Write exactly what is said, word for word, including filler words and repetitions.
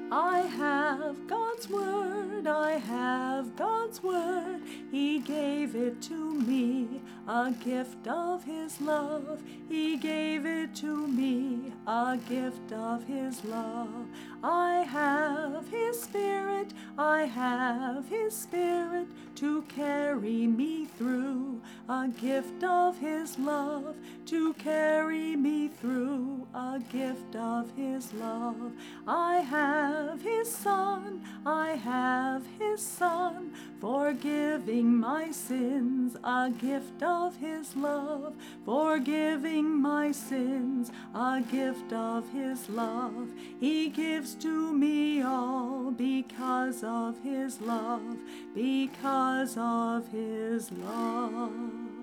I have God's word, I have God's word. He gave it to me, a gift of his love. He gave it to me, a gift of his love. I have his spirit, I have his spirit to carry me through, a gift of his love to carry me through, a gift of his love. I have his son, I have his son, forgiving my sins, a gift of his love, forgiving my sins, a gift of his love. He gives to me all because of his love, because of his love.